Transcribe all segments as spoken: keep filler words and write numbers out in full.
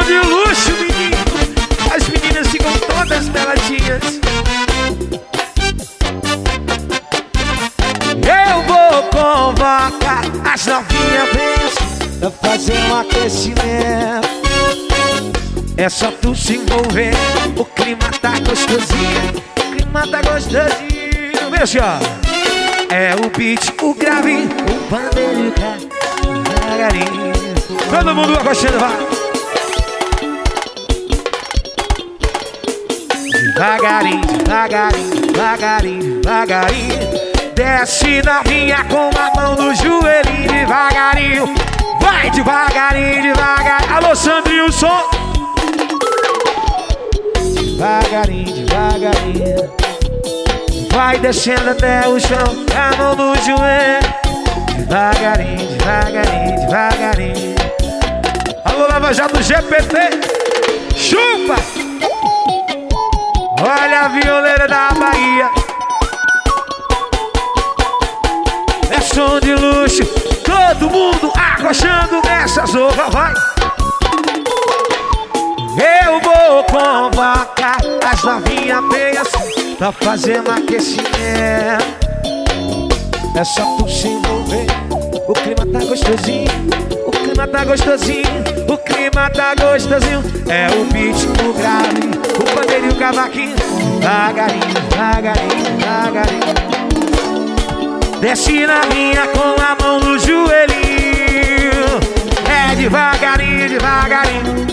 de luxo, menino. As meninas ficam todas peladinhas. Eu vou convocar as novinhas pra fazer um aquecimento. É só tu se envolver, o clima tá gostosinho. O clima tá gostosinho. Vê assim, ó. É o beat, o grave, o pandeiro, devagarinho. Todo mundo agachando, vai. Devagarinho, devagarinho, devagarinho, devagarinho. Desce novinha com a mão no joelhinho, devagarinho. Vai devagarinho, devagarinho. Alô, Sandrinho, o som. Devagarinho, devagarinho. Vai descendo até o chão, a mão no joelho. Devagarinho, devagarinho, devagarinho. Alô, Lava Jato G P T. Chupa! Olha a violeira da Bahia. É som de luxo, todo mundo arrochando nessa zorra, vai. Eu vou convocar as novinhas feias pra fazer um aquecimento. É só tu se envolver, o clima tá gostosinho. O clima tá gostosinho, o clima tá gostosinho. É o beat, o grave, o pandeiro e o cavaquinho. Devagarinho, devagarinho, devagarinho. Desce na minha com a mão no joelhinho. É devagarinho, devagarinho.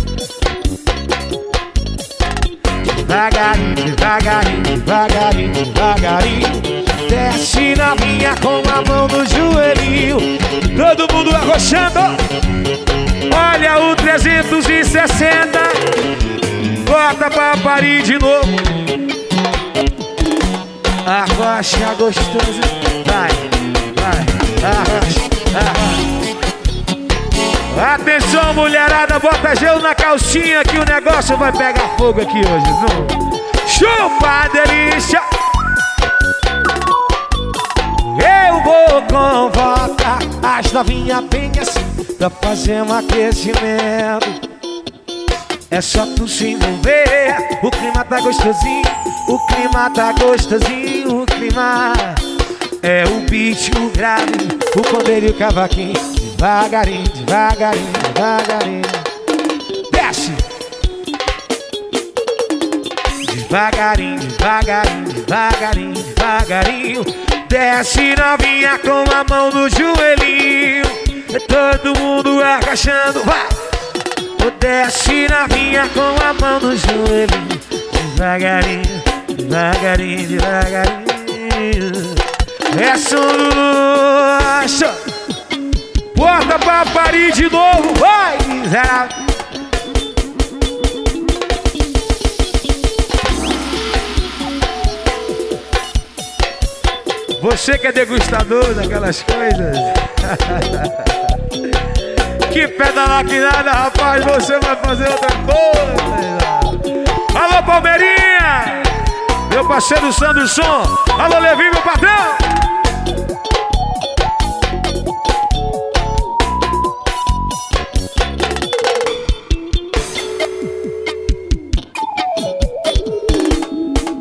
Devagarinho, devagarinho, devagarinho, devagarinho. Desce na minha com a mão no joelhinho. Todo mundo arrochando. Olha o trezentos e sessenta. Bota pra parir de novo. Arrocha gostosa. Vai, vai, arrocha, arrocha. Atenção, mulherada, bota gelo na calcinha que o negócio vai pegar fogo aqui hoje, não? Chupa, delícia! Eu vou convocar as novinhas penhas pra fazer um aquecimento. É só tu se envolver, o clima tá gostosinho. O clima tá gostosinho, o clima. É o beat, o grave, o pandeiro e o cavaquinho. Devagarinho, devagarinho, devagarinho. Desce. Devagarinho, devagarinho, devagarinho, devagarinho. Desce novinha com a mão no joelhinho. Todo mundo agachando, vai. Desce novinha com a mão no joelhinho. Devagarinho, devagarinho, devagarinho. É som do luxo. Bota pra parir de novo, vai, miserável. Você que é degustador daquelas coisas. Que pedala que nada, rapaz, você vai fazer outra coisa. Alô, Palmeirinha, meu parceiro Sandro Som. Alô, Levinho, meu patrão.